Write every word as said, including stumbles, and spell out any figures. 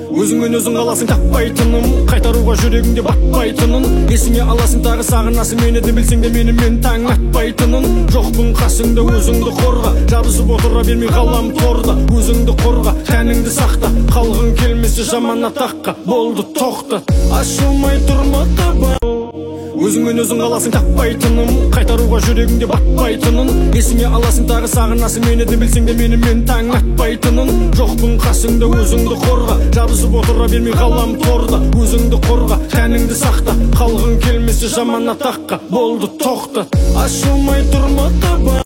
Өзіңмен өзің қаласың таппайтыным, қайтаруға жүрегіңде батпайтынын. Есіңе аласың тағы сағынасың мені де, білсең де мені мен таң атпайтынын. Жоқпын қасыңда өзіңді қорға, жабысып отыра бермей қалам торда. Өзіңді қорға, тәніңді сақта, қалғың келмесе жаман атаққа. Болды тоқтат, ашылмай тұрма таба. Өзіңмен өзің қаласың таппайтыным, қайтаруға жүрегіңде батпайтынын. Есіңе аласың тағы сағынасың мені де, білсең де мені мен таң атпайтынын. Жоқпын қасыңда өзіңді қорға, жабысып отыра бермей қалам торда. Өзіңді қорға, тәніңді сақта, қалғың келмесе жаман атаққа. Болды тоқтат, ашылмай тұрма таба.